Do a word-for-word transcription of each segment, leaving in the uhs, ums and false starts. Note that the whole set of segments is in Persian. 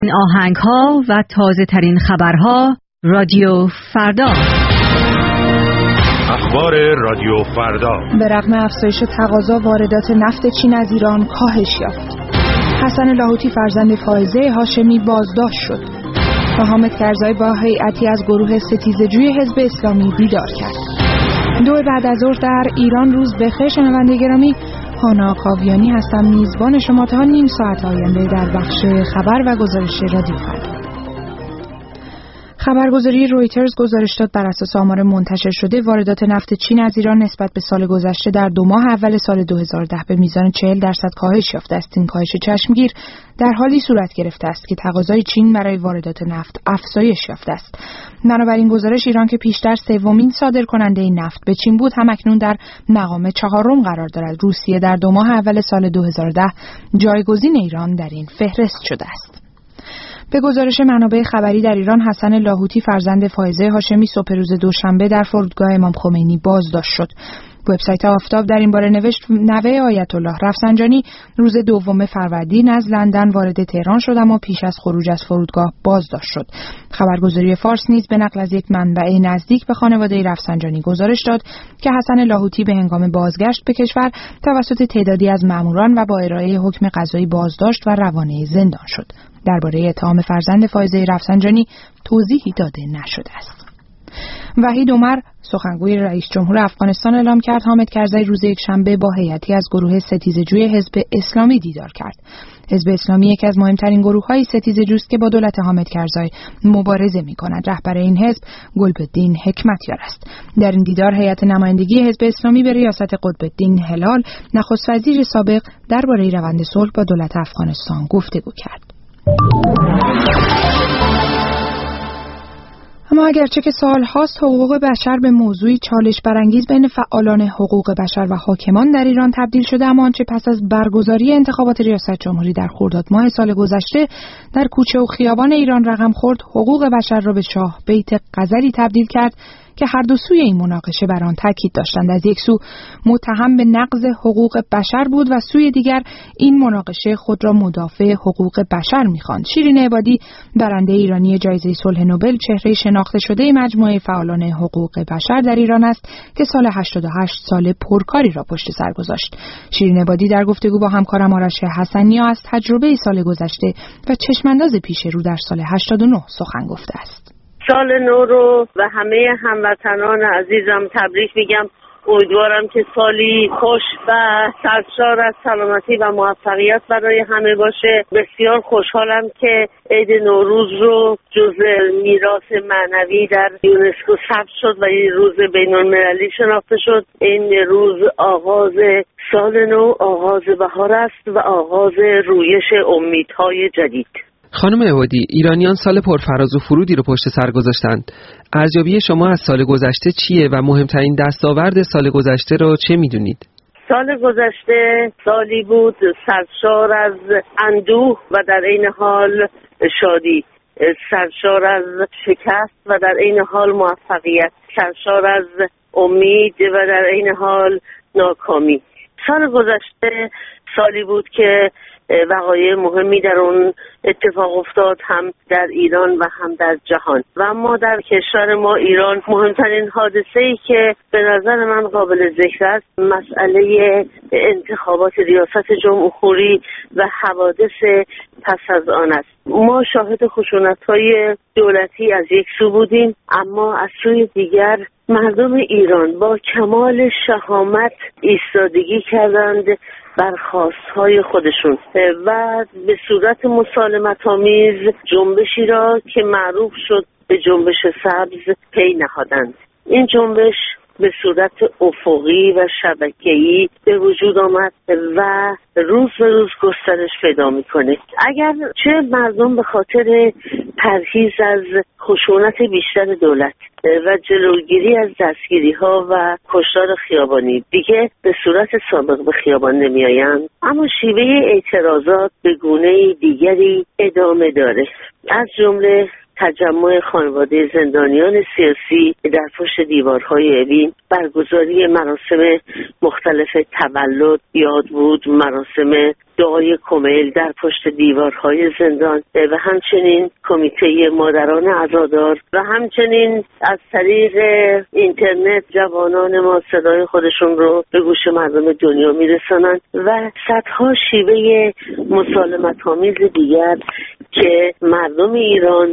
این آهنگ ها و تازه ترین خبرها رادیو فردا. اخبار رادیو فردا. به رغم افزایش تقاضا واردات نفت چین از ایران کاهش یافت. حسن لاهوتی فرزند فائزه هاشمی بازداشت شد. و حامد کرزی با هیئتی از گروه ستیزجوی حزب اسلامی دیدار کرد. دو بعد از ظهر در ایران روز بخیر. شنونده گرامی، هانا کاویانی هستم، میزبان شما تا نیم ساعت آینده در بخش خبر و گزارش رادیو فردا. خبرگزاری رویترز گزارش داد بر اساس آمار منتشر شده واردات نفت چین از ایران نسبت به سال گذشته در دو ماه اول سال دو هزار و ده به میزان چهل درصد کاهش یافته است. این کاهش چشمگیر در حالی صورت گرفته است که تقاضای چین برای واردات نفت افزایش یافته است. بنابراین گزارش ایران که پیشتر سومین صادرکننده نفت به چین بود، همکنون در مقام چهارم قرار دارد. روسیه در دو ماه اول سال دو هزار و ده جایگزین ایران در این فهرست شده است. به گزارش منابع خبری در ایران، حسن لاهوتی فرزند فائزه هاشمی صبح روز دوشنبه در فرودگاه امام خمینی بازداشت شد. وبسایت آفتاب در این باره نوشت نوه آیت الله رفسنجانی روز دوم فروردین از لندن وارد تهران شد اما پیش از خروج از فرودگاه بازداشت شد. خبرگزاری فارس نیز به نقل از یک منبع نزدیک به خانواده رفسنجانی گزارش داد که حسن لاهوتی به هنگام بازگشت به کشور توسط تعدادی از ماموران و با ارائه حکم قضایی بازداشت و روانه زندان شد. درباره اتهام فرزند فائزه رفسنجانی توضیحی داده نشده است. وحید عمر سخنگوی رئیس جمهور افغانستان اعلام کرد حامد کرزی روز یکشنبه با هیئتی از گروه ستیزجوی حزب اسلامی دیدار کرد. حزب اسلامی یکی از مهمترین گروه‌های ستیزجوست که با دولت حامد کرزی مبارزه می‌کند. رهبر این حزب گلبدین حکمتیار است. در این دیدار هیئت نمایندگی حزب اسلامی به ریاست قطب‌الدین هلال، نخست وزیر سابق، درباره روند صلح با دولت افغانستان گفتگو کرد. اما اگرچه که سال‌هاست حقوق بشر به موضوعی چالش برانگیز بین فعالان حقوق بشر و حاکمان در ایران تبدیل شده، اما آنچه پس از برگزاری انتخابات ریاست جمهوری در خرداد ماه سال گذشته در کوچه و خیابان ایران رقم خورد، حقوق بشر را به شاه بیت غزلی تبدیل کرد که هر دو سوی این مناقشه بر آن تاکید داشتند. از یک سو متهم به نقض حقوق بشر بود و سوی دیگر این مناقشه خود را مدافع حقوق بشر می‌خواند. شیرین عبادی، برنده ایرانی جایزه صلح نوبل، چهره شناخته شده مجموعه فعالان حقوق بشر در ایران است که سال هشتاد و هشت سال پرکاری را پشت سر گذاشت. شیرین عبادی در گفتگو با همکارم آرش حسنیا از تجربه سال گذشته و چشمانداز پیش رو در سال هشتاد و نه سخن گفته است. سال نو رو و همه هموطنان عزیزم تبریک میگم. امیدوارم که سالی خوش و سرشار از سلامتی و موفقیت برای همه باشه. بسیار خوشحالم که عید نوروز رو جزء میراث معنوی در یونسکو ثبت شد و این روز بین‌المللی شناخته شد. این روز آغاز سال نو، آغاز بهار است و آغاز رویش امیدهای جدید. خانم عبادی، ایرانیان سال پرفراز و فرودی رو پشت سر گذاشتند. ارزیابی شما از سال گذشته چیه و مهمترین دستاورد سال گذشته رو چه میدونید؟ سال گذشته سالی بود سرشار از اندوه و در عین حال شادی، سرشار از شکست و در عین حال موفقیت، سرشار از امید و در عین حال ناکامی. سال گذشته سالی بود که وقایع مهمی در اون اتفاق افتاد، هم در ایران و هم در جهان. و اما در کشور ما ایران مهمترین حادثه‌ای که به نظر من قابل ذکر است مسئله انتخابات ریاست جمهوری و حوادث پس از آن است. ما شاهد خشونت‌های دولتی از یک سو بودیم، اما از سوی دیگر مردم ایران با کمال شهامت ایستادگی کردند بر خواستهای خودشون و به صورت مسالمت‌آمیز جنبشی را که معروف شد به جنبش سبز پی نهادند. این جنبش به صورت افقی و شبکه‌ای به وجود آمد و روز به روز گسترش پیدا میکنه. اگر چه مردم به خاطر پرهیز از خشونت بیشتر دولت و جلوگیری از دستگیری ها و کشتار خیابانی دیگه به صورت سابق به خیابان نمی آیند، اما شیوه اعتراضات به گونه دیگری ادامه داره. از جمله تجمع خانواده زندانیان سیاسی در پشت دیوارهای اوین، برگزاری مراسم مختلف تولد، یاد بود مراسم دعای کمیل در پشت دیوارهای زندان و همچنین کمیته مادران عزادار و همچنین از طریق اینترنت جوانان ما صدای خودشون رو به گوش مردم دنیا میرسانند و صدها شیوه مسالمت‌آمیز دیگر که مردم ایران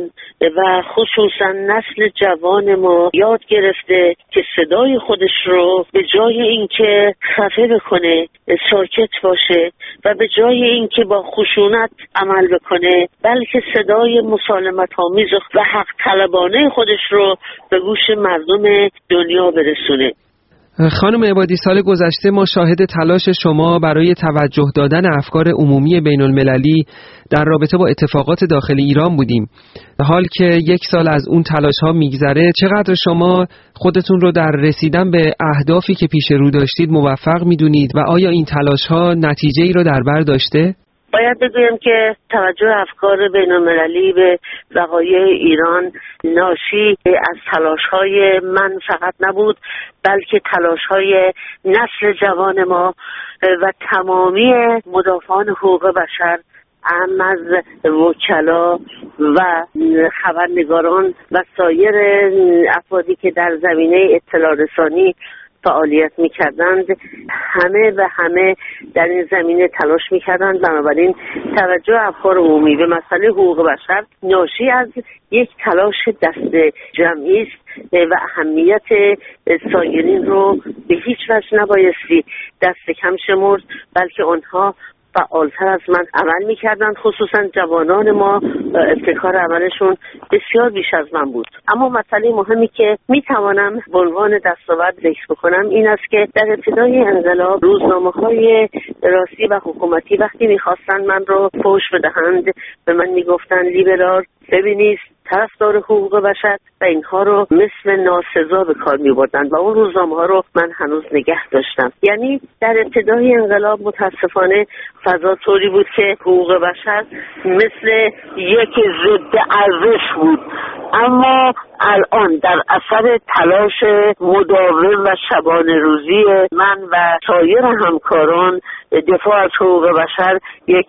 و خصوصا نسل جوان ما یاد گرفته که صدای خودش رو به جای اینکه خفه بکنه ساکت باشه و به جای اینکه با خشونت عمل بکنه بلکه صدای مسالمت‌آمیز و حق طلبانه خودش رو به گوش مردم دنیا برسونه. خانم عبادی، سال گذشته ما شاهد تلاش شما برای توجه دادن افکار عمومی بین المللی در رابطه با اتفاقات داخل ایران بودیم. حال که یک سال از اون تلاش ها میگذره، چقدر شما خودتون رو در رسیدن به اهدافی که پیش رو داشتید موفق میدونید و آیا این تلاش ها نتیجه ای رو در بر داشته؟ باید بگویم که توجه افکار بین المللی به وقایع ایران ناشی از تلاش‌های من فقط نبود، بلکه تلاش‌های نسل جوان ما و تمامی مدافعان حقوق بشر، اهم از وکلا و خبرنگاران و سایر افرادی که در زمینه اطلاع رسانی فعالیت می‌کردند، همه و همه در این زمینه تلاش می‌کردند. بنابراین توجه افکار عمومی به مسئله حقوق بشر ناشی از یک تلاش دست جمعی است و اهمیت سایرین رو به هیچ وجه نبایستی دست کم شمرد، بلکه آنها فعالتر از من عمل می‌کردند. خصوصا جوانان ما ابتکار عملشون بسیار بیش از من بود. اما مسئله مهمی که میتوانم به عنوان دستاورد ذکر بکنم این است که در ابتدای انقلاب روزنامه‌های راستی و حکومتی وقتی می‌خواستند من رو فحش بدهند به من میگفتند لیبرال، فمینیست، طرفدار حقوق بشر و اینها رو مثل ناسزا به کار می‌بردند و اون روزنامه‌ها رو من هنوز نگه داشتم. یعنی در ابتدای انقلاب متاسفانه فضا طوری بود که حقوق بشر مثل یک ضد ارزش بود، اما الان در اثر تلاش مداوم و شبانه روزی من و سایر همکاران دفاع از حقوق بشر یک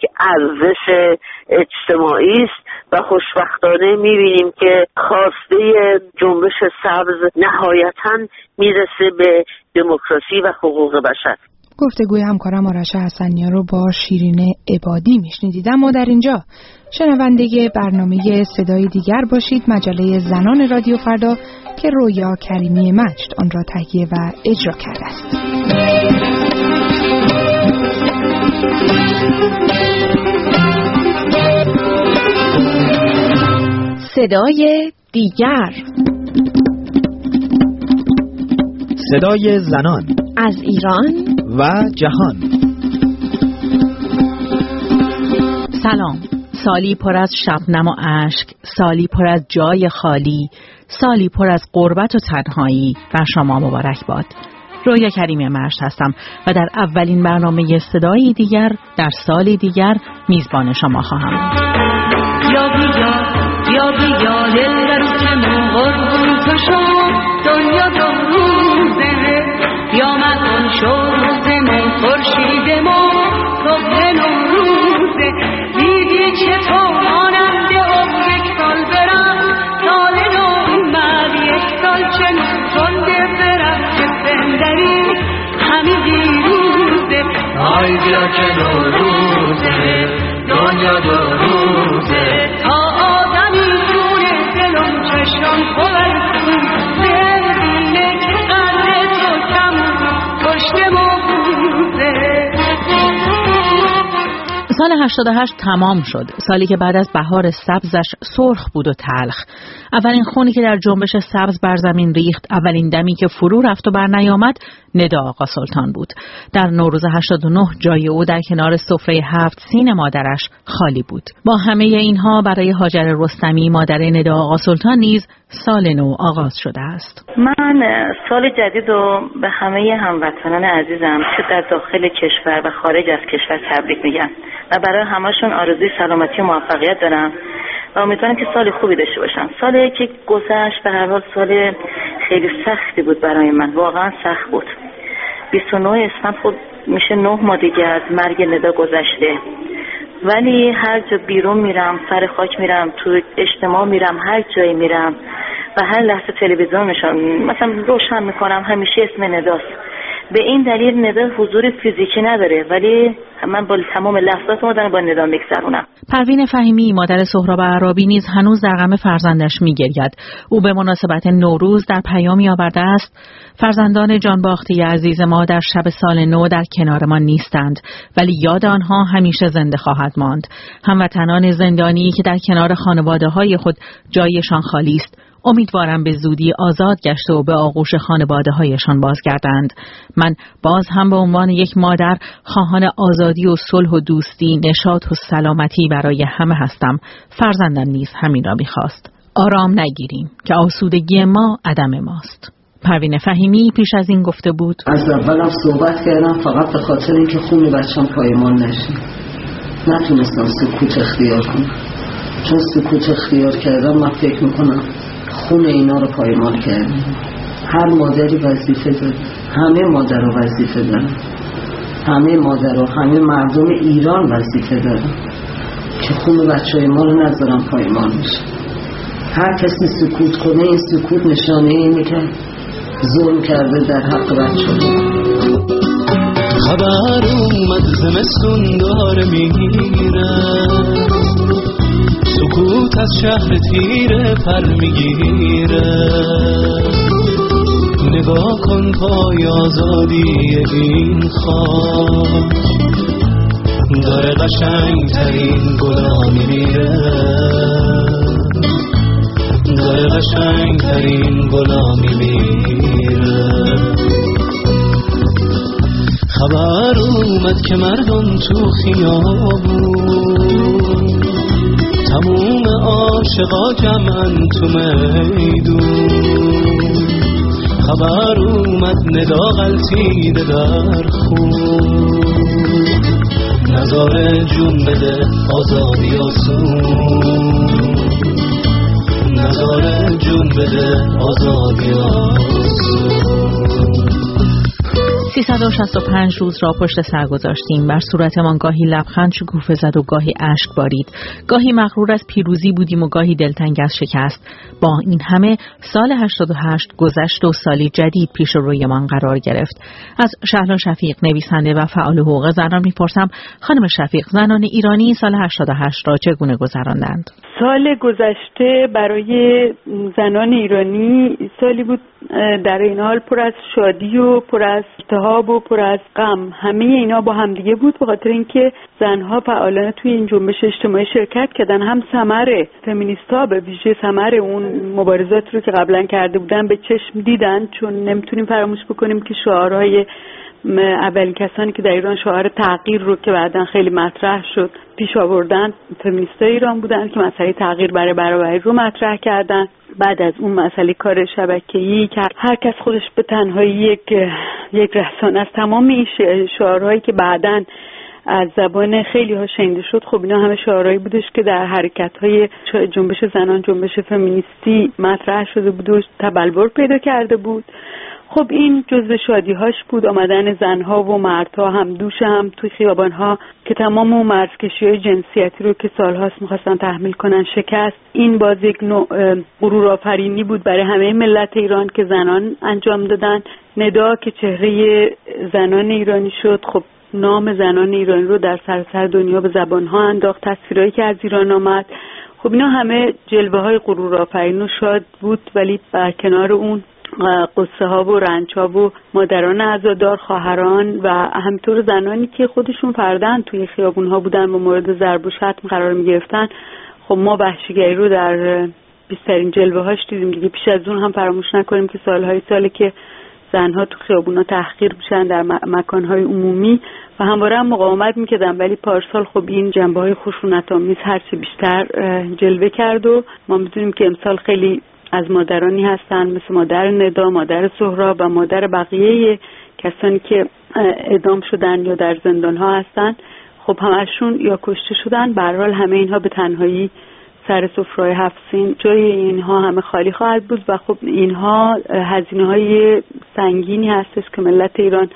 ارزش اجتماعی است و خوشبختانه می‌بینیم که خواسته جنبش سبز نهایتاً میرسه به دموکراسی و حقوق بشر. گفتگوی همکارم آرش حسنی‌ها رو با شیرین عبادی میشنیدید. اما در اینجا شنونده برنامه صدای دیگر باشید، مجله زنان رادیو فردا که رویا کریمی مجد آن را تهیه و اجرا کرده است. صدای دیگر، صدای زنان از ایران و جهان. سلام. سالی پر از شبنم و اشک، سالی پر از جای خالی، سالی پر از غربت و تنهایی بر شما مبارک باد. رویا کریمی مجد هستم و در اولین برنامه صدای دیگر در سالی دیگر میزبان شما خواهم. یا بیا یا بیا دل در چمون قربون تو شو، دنیا دو روزه یا مکن شو روزمون خورشید ما صبح نوروزه. دیدی چطور مانند عمر یک سال برم، سال نو اومد یک سال چنون تنده برم که بندری همین دیروزه. آی بیا که نوروزه دنیا دو روزه، تا آدمی جونه دلم چشم خورد ببینه که قلب تو کمون پشت ما بوده. سال هشتاد و هشت تمام شد، سالی که بعد از بهار سبزش سرخ بود و تلخ. اولین خونی که در جنبش سبز بر زمین ریخت، اولین دمی که فرو رفت و بر نیامد، ندا آقا سلطان بود. در نوروز هشتاد و نه جای او در کنار سفره هفت سین مادرش خالی بود. با همه اینها برای هاجر رستمی مادر ندا آقا سلطان نیز سال نو آغاز شده است. من سال جدید رو به همه هموطنان عزیزم چه در داخل کشور و خارج از کشور تبریک میگم و برای همشون آرزوی سلامتی و موفقیت دارم و امیدوارم که سال خوبی داشته باشن. سالی که گذشت به هر حال سال خیلی سختی بود برای من، واقعا سخت بود. بیست و نه اسفند خود میشه نه ماه دیگه از مرگ ندا گذشته، ولی هر جا بیرون میرم، سر خاک میرم، تو اجتماع میرم، هر جایی میرم و هر لحظه تلویزیونشون مثلا روشن میکنم همیشه اسم نداست. به این دلیل ندا حضور فیزیکی نداره، ولی من با تمام لحظات مادرم با ندا میگذرونم. پروین فهیمی مادر سهراب عرابی نیز هنوز در غم فرزندش میگرید. او به مناسبت نوروز در پیامی آورده است: فرزندان جانباخته عزیز ما در شب سال نو در کنار ما نیستند، ولی یاد آنها همیشه زنده خواهد ماند. هموطنان زندانی که در کنار خانواده‌های خود جایشان خالی است، امیدوارم به زودی آزاد گشته و به آغوش خانواده‌هایشان بازگردند. من باز هم به عنوان یک مادر خواهان آزادی و صلح و دوستی، نشاط و سلامتی برای همه هستم. فرزندم نیز همین را می‌خواست. آرام نگیریم که آسودگی ما عدم ماست. پروین فهیمی پیش از این گفته بود: از اولم صحبت کردم فقط به خاطر اینکه خون بچه‌م پایمان نشه. نتونستم سکوت اختیار کنم. چون سکوت اختیار کردم من فکر می‌کنم خون اینا رو پایمان کردیم. هر مادری وظیفه داره، همه مادرها وظیفه دارن، همه مادرها، همه مردم ایران وظیفه دارن که خون بچهای ما رو نذارن پایمان بشه. هر کسی سکوت کنه این سکوت نشانه اینه که ظلم کرده در حق بچه‌ها. خبر اومد زمستون داره میگیره، سکوت از شهر تیره پر میگیره. نگاه کن پای آزادی این خاک داره قشنگ ترین گلا میمیره، داره قشنگ ترین گلا میمیره. خبر اومد که مردم تو خیابون، تموم عاشقا جمعن تو میدون. خبر اومد ندا غلطیده در خون، نظاره جون بده آزادی آسون، نظاره جون بده آزادی آسون. سیصد و شصت و پنج روز را پشت سر گذاشتیم. بر صورتمان گاهی لبخند شکوفه زد و گاهی اشک بارید. گاهی مغرور از پیروزی بودیم و گاهی دلتنگ از شکست. با این همه سال هشتاد و هشت گذشت و سالی جدید پیش رویمان قرار گرفت. از شهلا شفیق نویسنده و فعال حقوق زنان میپرسم: خانم شفیق، زنان ایرانی سال هشتاد و هشت را چگونه گذراندند؟ سال گذشته برای زنان ایرانی سالی بود در این حال پر از شادی و پر از التهاب و پر از غم. همه اینا با همدیگه بود، به خاطر اینکه زنها فعالانه توی این جنبش اجتماعی شرکت کردن. هم ثمر فمینیست‌ها به ویژه ثمر اون مبارزات رو که قبلا کرده بودن به چشم دیدن، چون نمیتونیم فراموش بکنیم که شعارهای اولین کسانی که در ایران شعار تغییر رو که بعداً خیلی مطرح شد پیش آوردن فمینیستای ایران بودن که مسئله تغییر برای برابری رو مطرح کردن. بعد از اون مسئله کار شبکه‌ای که هر کس خودش به تنهایی یک یک رسانه از تمام این شعارهایی که بعداً از زبان خیلی ها شنیده شد، خب اینا همه شعارهایی بودش که در حرکت‌های جنبش زنان، جنبش فمینیستی مطرح شده بود و تبلور پیدا کرده بود. خب این جزو شادی‌هاش بود، آمدن زنها و مردها هم دوش هم توی خیابان‌ها که تمام اون مرزکشی‌های جنسیتی رو که سال‌هاست می‌خواستن تحمیل کنن شکست. این باز یک نوع غرورآفرینی بود برای همه ملت ایران که زنان انجام دادن. ندا که چهره زنان ایرانی شد، خب نام زنان ایرانی رو در سراسر دنیا به زبان‌ها انداخت، تصویرایی که از ایران آمد. خب اینا همه جلوه‌های غرورآفرین و شاد بود، ولی در کنار اون قصه ها و رنج ها و مادران عزادار، خواهران و همینطور زنانی که خودشون فردن توی خیابون ها بودن و مورد ضرب و شتم قرار می گرفتن. خب ما وحشیگری رو در بیشترین جلوه هاش دیدیم دیگه. پیش از اون هم فراموش نکنیم که سالهای ساله که زنها تو خیابون ها تحقیر میشن در مکان های عمومی و همواره هم مقاومت میکردن، ولی پارسال خب این جنبه های خشونت آمیز هرچی بیشتر جلوه کرد و ما میدونیم که امسال خیلی از مادرانی هستن مثل مادر ندا، مادر سهراب و مادر بقیه کسانی که اعدام شدن یا در زندان ها هستن. خب همشون یا کشته شدن. به هر حال همه اینها به تنهایی سر سفره هفت سین جای اینها همه خالی خواهد بود و خب اینها هزینه های سنگینی هستش که ملت ایران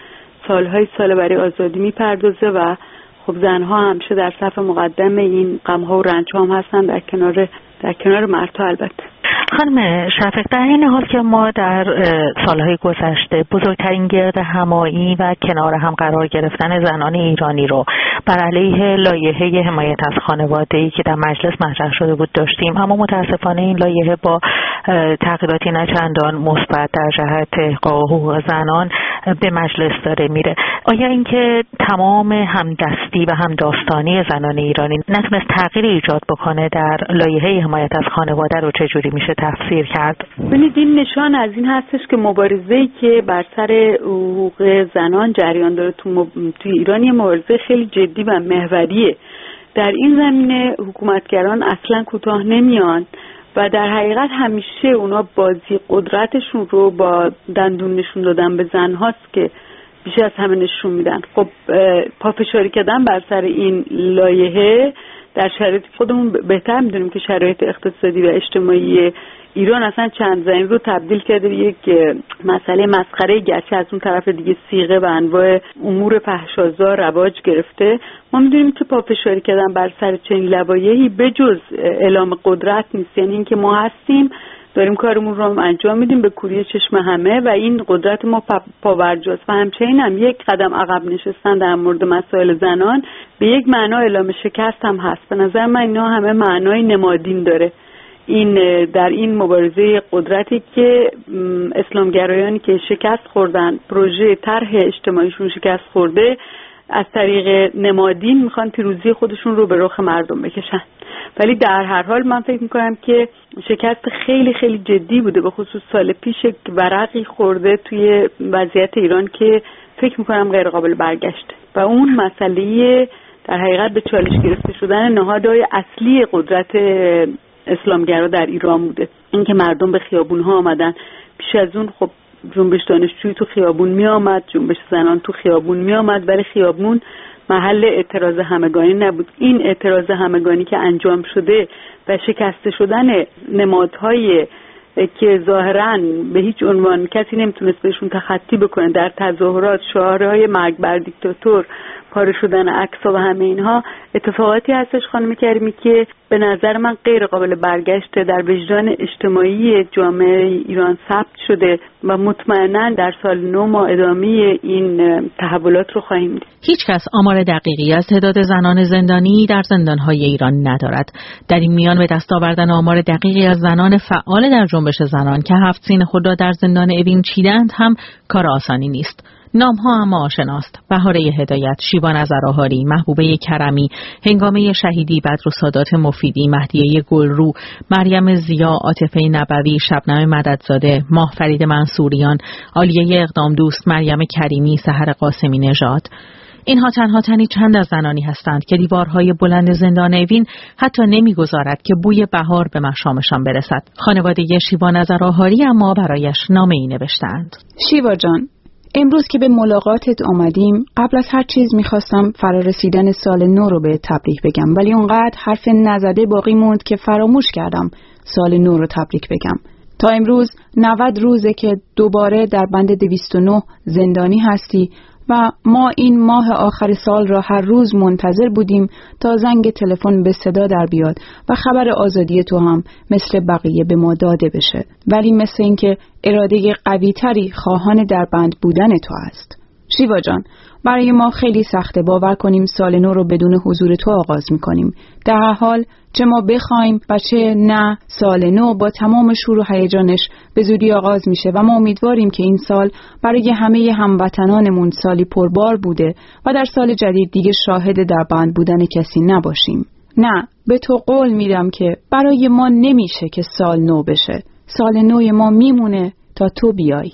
سالهای سال برای آزادی میپردازه و خب زنها همیشه در صف مقدم این غم‌ها و رنج‌ها هم هستن، در کنار در کنار مردها. البته خانم شفیق، در این حال که ما در سالهای گذشته بزرگترین گرد همایی و کنار هم قرار گرفتن زنان ایرانی رو بر علیه لایحه حمایت از خانواده‌ای که در مجلس مطرح شده بود داشتیم، اما متاسفانه این لایحه با تغییراتی نه چندان مثبت در جهت احقاق حقوق زنان به مجلس داره میره. آیا اینکه تمام همدستی و همداستانی زنان ایرانی نتونست تغییر ایجاد بکنه در لایحه حمایت از خانواده رو چجوری میشه تفسیر کرد؟ ببینید این نشان از این هستش که مبارزه‌ای که بر سر حقوق زنان جریان داره تو, مب... تو ایران یه مبارزه خیلی جدی و محوریه. در این زمینه حکومتگران اصلا کوتاه نمیان و در حقیقت همیشه اونا بازی قدرتشون رو با دندون نشون دادن به زنهاست که بیش از همه نشون میدن. خب پافشاری کردن بر سر این لایحه در شرایط خودمون بهتر میدونیم که شرایط اقتصادی و اجتماعی ایران اصلا چند زمین رو تبدیل کرده به یک مسئله مسخره، گرچه از اون طرف دیگه صیغه و انواع امور فحش‌آزار رواج گرفته. ما میدونیم که پافشاری کردن بر سر چنین لوایحی بجز اعلام قدرت نیست، یعنی اینکه ما هستیم داریم کارمون رو انجام میدیم به کوری چشم همه و این قدرت ما پاورجاست و همچنین هم یک قدم عقب نشستن در مورد مسائل زنان به یک معنا اعلام شکست هم هست. به نظر من اینا همه معنای نمادین داره. این در این مبارزه قدرتی که اسلامگرایانی که شکست خوردن، پروژه طرح اجتماعیشون شکست خورده، از طریق نمادین میخوان پیروزی خودشون رو به رخ مردم بکشن. ولی در هر حال من فکر میکنم که شکست خیلی خیلی جدی بوده، به خصوص سال پیش ورقی خورده توی وضعیت ایران که فکر میکنم غیر قابل برگشته و اون مسئله در حقیقت به چالش گرفته شدن نهادهای اصلی قدرت اسلامگرا در ایران بوده. اینکه مردم به خیابون ها آمدن. پیش از اون خب جنبش دانشجویی تو خیابون می آمد، جنبش زنان تو خیابون می آمد، ولی خیابون محل اعتراض همگانی نبود. این اعتراض همگانی که انجام شده و شکسته شدن نمادهای که ظاهراً به هیچ عنوان کسی نمیتونست بهشون تخطی بکنه در تظاهرات، شعارهای مرگ بر دیکتاتور، پاره شدن عکس‌ها و همه اینها اتفاقاتی هستش خانم کریمی که به نظر من غیر قابل برگشته در وجدان اجتماعی جامعه ایران ثبت شده و مطمئناً در سال نو ما ادامه این تحولات رو خواهیم دید. هیچ کس آمار دقیقی از تعداد زنان زندانی در زندان‌های ایران ندارد. در این میان به دست آوردن آمار دقیقی از زنان فعال در جنبش زنان که هفت سین خود را در زندان اوین چیدند هم کار آسانی نیست. نام‌ها اما آشناست: بهاره هدایت، شیوا نظرآهاری، محبوبه کرمی، هنگامه شهیدی، بدر سادات مفیدی، مهدیه گلرو، مریم زیا، عاطفه نبوی، شبنم مددزاده، ماه فرید منصوریان، عالیه اقدام دوست، مریم کریمی، سحر قاسمی نژاد. اینها تنها تنی چند از زنانی هستند که دیوارهای بلند زندان اوین حتی نمیگذارد که بوی بهار به مشامشان برسد. خانواده شیوا نظرآهاری اما برایش نامه‌ای نوشتند. شیوا جان، امروز که به ملاقاتت آمدیم، قبل از هر چیز میخواستم فرارسیدن سال نو رو به تبریک بگم، ولی اونقدر حرف نزده باقی موند که فراموش کردم سال نو رو تبریک بگم. تا امروز نود روزه که دوباره در بند دویست و نه زندانی هستی و ما این ماه آخر سال را هر روز منتظر بودیم تا زنگ تلفن به صدا در بیاد و خبر آزادی تو هم مثل بقیه به ما داده بشه، ولی مثل اینکه اراده قوی تری خواهان در بند بودن تو است. شیوا جان، برای ما خیلی سخته باور کنیم سال نو رو بدون حضور تو آغاز میکنیم. در هر حال چه ما بخوایم و چه نه، سال نو با تمام شور و هیجانش به زودی آغاز میشه و ما امیدواریم که این سال برای همه هموطنانمون سالی پربار بوده و در سال جدید دیگه شاهد در بند بودن کسی نباشیم. نه، به تو قول میدم که برای ما نمیشه که سال نو بشه. سال نوی ما میمونه تا تو بیای.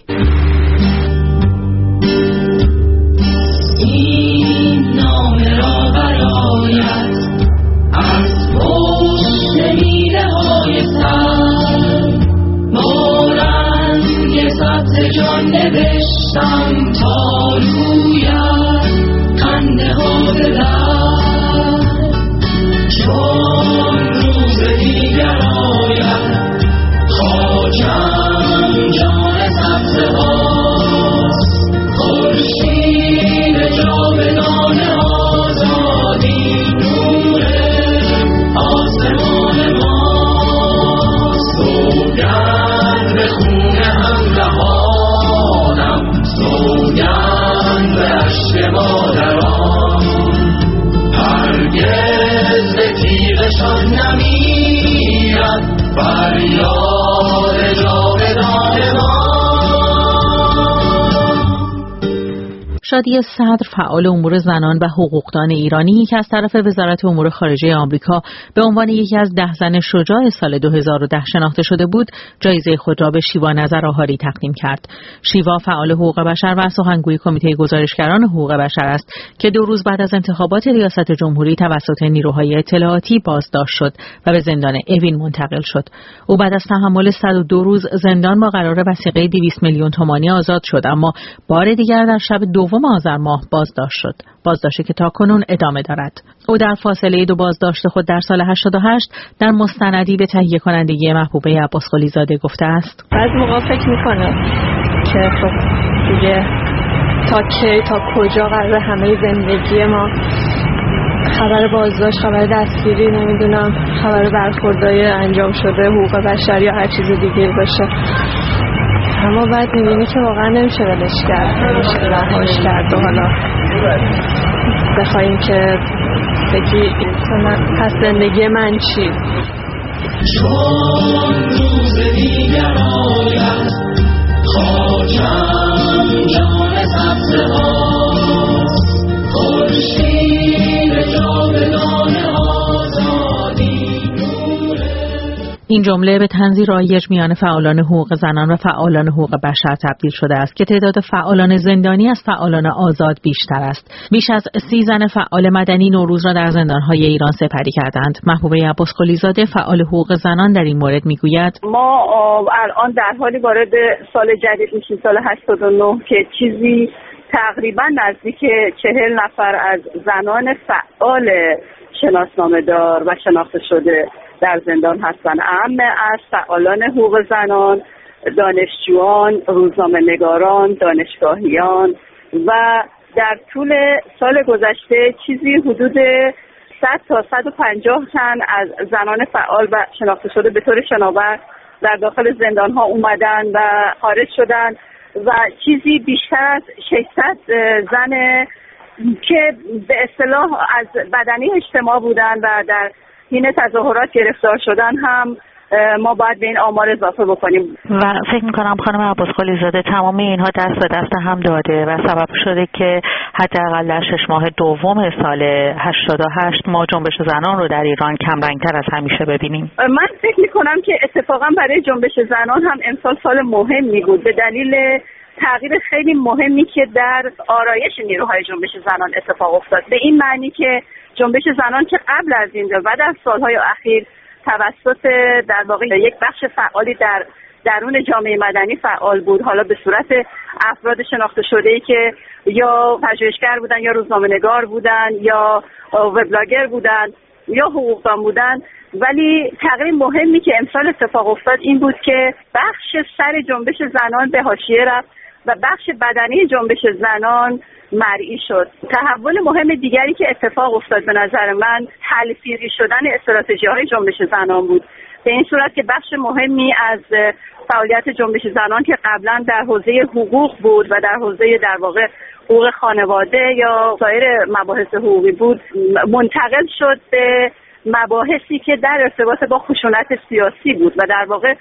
این نامه را برایت از پشت میله های سر با رنگ سبز جان نوشتم تا رویت خنده ها ببر، چون روز دیگر آید خاکم جان سبز هاست، خورشید شادی صدر، فعال امور زنان و حقوقدان ایرانی که از طرف وزارت امور خارجه آمریکا به عنوان یکی از ده زن شجاع سال دو هزار و ده شناخته شده بود، جایزه خود را به شیوا نظر آهاری تقدیم کرد. شیوا فعال حقوق بشر و سخنگوی کمیته گزارشگران حقوق بشر است که دو روز بعد از انتخابات ریاست جمهوری توسط نیروهای اطلاعاتی بازداشت شد و به زندان اوین منتقل شد. او بعد از تحمل صد و دو روز زندان با قرار وثیقه دویست میلیون تومانی آزاد شد، اما بار دیگر در شب دوم آذر ماه بازداشت شد. بازداشتی که تاکنون ادامه دارد. او در فاصله دو بازداشت خود در سال هشتاد و هشت در مستندی به تهیه کنندگی محبوبه عباس قلیزاده گفته است: بعضی موقع فکر میکنم که خب دیگه تا کی تا کجا قرار همه زندگی ما خبر بازداشت، خبر دستگیری، نمیدونم خبر برخوردهای انجام شده حقوق بشر یا هر چیز دیگه باشه. اما بعد میبینی که واقعا نمیشه ولش کرد، نمیشه رهاش کرد و حالا بخوایم که بگی پس زندگی من چی؟ چون روز دیگر آید خاکم جان سبزه هاست، خورشید جاودان آزادی نوره. این جمله به طنزی رایج میان فعالان حقوق زنان و فعالان حقوق بشر تبدیل شده است که تعداد فعالان زندانی از فعالان آزاد بیشتر است. بیش از سی زن فعال مدنی نوروز را در زندان‌های ایران سپری کردند. محبوبه عباس قلیزاده فعال حقوق زنان در این مورد میگوید: ما الان در حالی وارد سال جدید میشیم، سال هشتاد و نه، که چیزی تقریبا نزدیک چهل نفر از زنان فعال شناسنامه‌دار و شناخته شده در زندان هستند. اهم از فعالان حقوق زنان، دانشجویان، روزنامه‌نگاران، دانشگاهیان و در طول سال گذشته چیزی حدود صد تا صد و پنجاه تن از زنان فعال و شناخته شده به طور شناور در داخل زندان ها اومدن و خارج شدن و چیزی بیشتر از ششصد زن که به اصطلاح از بدنی اجتماع بودن و در حین تظاهرات گرفتار شدن هم ما باید به این آمار اضافه بکنیم. و فکر میکنم خانم عباس قلیزاده تمام اینها دست به دست هم داده و سبب شده که حداقل در شش ماه دوم سال هشتاد و هشت ما جنبش زنان رو در ایران کمرنگتر از همیشه ببینیم. من فکر میکنم که اتفاقا برای جنبش زنان هم امسال سال مهمی بود به دلیل تغییر خیلی مهمی که در آرایش نیروهای جنبش زنان اتفاق افتاد. به این معنی که جنبش زنان که قبل از این و در سالهای اخیر توسط در واقع یک بخش فعالی در درون جامعه مدنی فعال بود، حالا به صورت افراد شناخته شده‌ای که یا پژوهشگر بودن یا روزنامه‌نگار بودن یا وبلاگر بودن یا حقوقدان بودن، ولی تغییر مهمی که امسال اتفاق افتاد این بود که بخش سر جنبش زنان به حاشیه رفت و بخش بدنی جنبش زنان مرئی شد. تحول مهم دیگری که اتفاق افتاد به نظر من تلفیقی شدن استراتژی‌های جنبش زنان بود، به این صورت که بخش مهمی از فعالیت جنبش زنان که قبلا در حوزه حقوق بود و در حوزه در واقع حقوق خانواده یا سایر مباحث حقوقی بود منتقل شد به مباحثی که در ارتباط با خشونت سیاسی بود و در واقع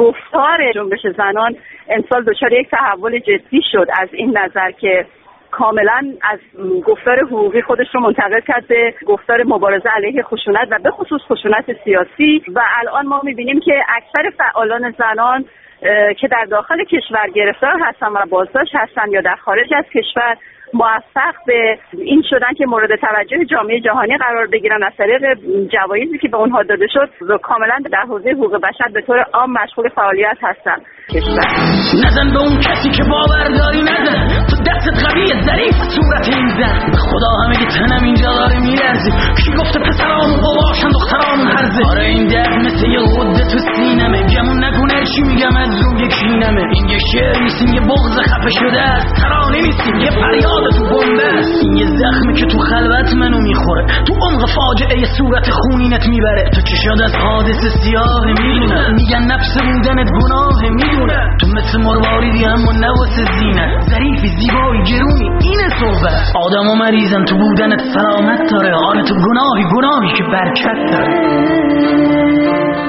گفتار جنبش زنان امسال دچار یک تحول جدی شد از این نظر که کاملا از گفتار حقوقی خودش رو منتقل کرد به گفتار مبارزه علیه خشونت و به خصوص خشونت سیاسی. و الان ما می‌بینیم که اکثر فعالان زنان که در داخل کشور گرفتار هستن و بازداشت هستن یا در خارج از کشور موفق به این شدن که مورد توجه جامعه جهانی قرار بگیرن از طریق جوایزی که به اونها داده شد و کاملا در حوزه حقوق بشر به طور عام مشغول فعالیت هستن. کشور نزن به اون کسی که باور داری، نزن تو دستت قویه ظریف صورت این زن. خدا همه تنم اینجا داره میلرزه، کی گفته پسرام قواشن دخترام هرزه. آره این درد مثل یه غده تو سینمه، گمون نکنه چی میگم از روی کینمه. این یه شعر نیستیم یه بغض خفه شده است، ترانه نیستیم یه فریاد تو بمبه است. این یه زخمی که تو خلوت منو میخوره، تو عمق فاجعه یه صورت خونینت میبره. تو چشاد از حادثه سیاه میدونه، میگن نفس بودنت گناه میدونه. تو مثل مرواریدی اما نواسه زینه، ظریفی زیبایی گرونی اینه صحبت. آدم و مریضن تو بودنت سلامت داره، آره تو گناهی گناهی که برکت داره.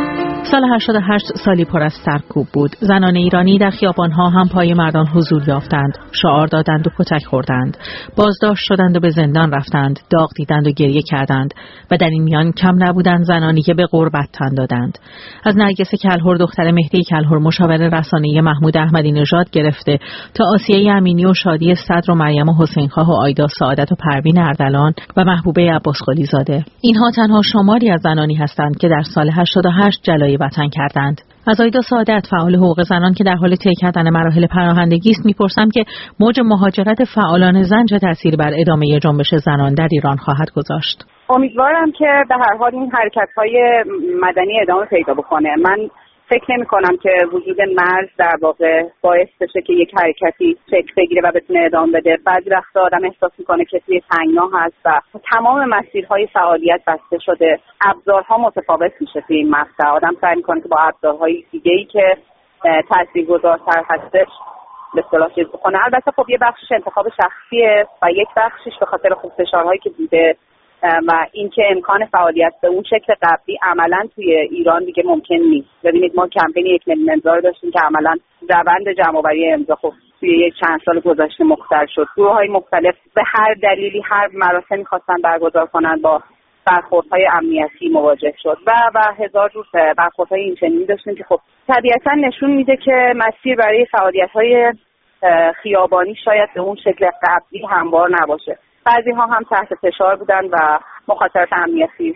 سال هشتاد و هشت سالی پر از سرکوب بود. زنان ایرانی در خیابان‌ها هم پای مردان حضور یافتند، شعار دادند و کتک خوردند، بازداشت شدند و به زندان رفتند، داغ دیدند و گریه کردند و در این میان کم نبودند زنانی که به غربت تن دادند. از نرگس کلهر دختر مهدی کلهر مشاور رسانه‌ای محمود احمدی نژاد گرفته تا آسیه امینی و شادی صدر و مریم حسین‌خواه و آیدا سعادت و پروین اردلان و محبوبه عباسقلی زاده. اینها تنها شماری از زنانی هستند که در سال هشتاد و هشت جلای وطن کردند. از آیدا سعادت فعال حقوق زنان که در حال طی کردن مراحل پناهندگی است میپرسم که موج مهاجرت فعالان زن چه تأثیری بر ادامه جنبش زنان در ایران خواهد گذاشت؟ امیدوارم که به هر حال این حرکت‌های مدنی ادامه پیدا بکنه. من فکر نمی کنم که وجود مرز در واقع باعث بشه که یک حرکتی شکل بگیره و بتونه ادامه بده. بعضی وقتا آدم احساس میکنه که توی تنگنا هست و تمام مسیرهای فعالیت بسته شده. ابزارها متفاوت میشه توی این مقطع. آدم سعی میکنه که با ابزارهای دیگه‌ای که تاثیرگذارتر هستش به اصطلاح چیز بکنه. البته خب یه بخشش انتخاب شخصیه و یک بخشش به خاطر خب فشارهایی که بوده و اینکه امکان فعالیت به اون شکل قبلی عملاً توی ایران دیگه ممکن نیست. ببینید ما کمپین یک میلیون امضا داشتیم که عملاً روند جمع‌آوری امضا خب توی یک چند سال گذشته مختل شد. گروه‌های مختلف به هر دلیلی هر مراسمی خواستن برگزار کنن با برخوردهای امنیتی مواجه شد و و هزار جور برخوردهای اینچنینی داشتیم که خب طبیعتاً نشون میده که مسیر برای فعالیت‌های خیابانی شاید به اون شکل قبلی هموار نباشه. بعضی ها هم تحت فشار بودن و مخاطرات امنیتی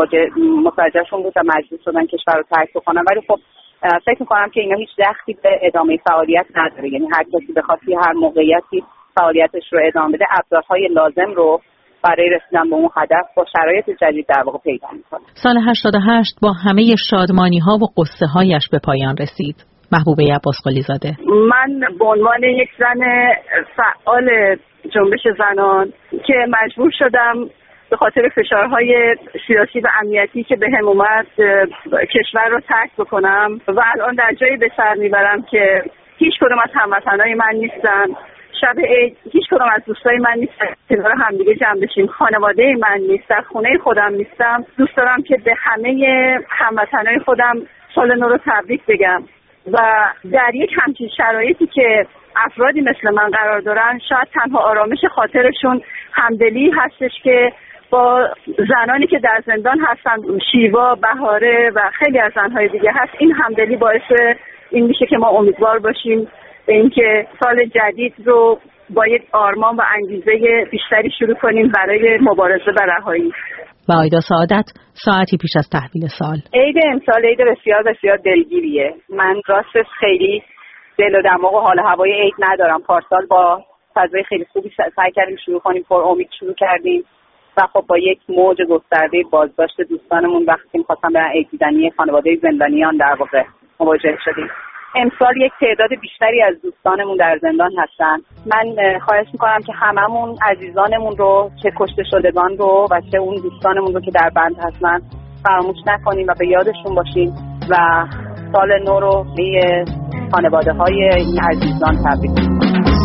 متوجهشون بود و مجبور شدن کشور رو ترک کنن، ولی خب فکر میکنم که اینا هیچ دخلی به ادامه فعالیت نداره. یعنی هر کسی بخواد هر موقعیتی فعالیتش رو ادامه بده ابزارهای لازم رو برای رسیدن به اون هدف با شرایط جدید در واقع پیدا میکنه. سال هشتاد و هشت با همه شادمانی ها و قصه هایش به پایان رسید. محبوبه عباسقلی زاده: من به عنوان یک زن فعال جنبش زنان که مجبور شدم به خاطر فشارهای سیاسی و امنیتی که بهم اومد کشور رو ترک بکنم و الان در جایی به سر میبرم که هیچ کدوم از هموطنای من نیستن. شب عید هیچ کدوم از دوستای من نیستن کنار همدیگه جمع بشیم. خانواده من نیست، در خونه خودم نیستم. دوست دارم که به همه هموطنای خودم سال نو رو تبریک بگم و در یک همچین شرایطی که افرادی مثل من قرار دارن شاید تنها آرامش خاطرشون همدلی هستش که با زنانی که در زندان هستن، شیوا، بهاره و خیلی از زنهای دیگه هست. این همدلی باعث این میشه که ما امیدوار باشیم به اینکه سال جدید رو با یک آرمان و انگیزه بیشتری شروع کنیم برای مبارزه و رهایی. و آیدا سعادت ساعتی پیش از تحویل سال. عید امسال عید بسیار بسیار دلگیریه. من راستش خیلی دل و دماغ و حال هوای عید ندارم. پارسال با فضای خیلی خوبی سعی کردیم شروع کنیم، پر امید شروع کردیم و خب با یک موج گسترده بازداشت دوستانمون وقتی می‌خواستن برن عید دیدنی خانواده زندانیان در واقع مواجه شدیم. امسال یک تعداد بیشتری از دوستانمون در زندان هستن. من خواهش میکنم که هممون عزیزانمون رو، چه کشته شدگان رو و چه اون دوستانمون رو که در بند هستن فراموش نکنیم و به یادشون باشیم و سال نو رو به خانواده های این عزیزان تبریک کنیم.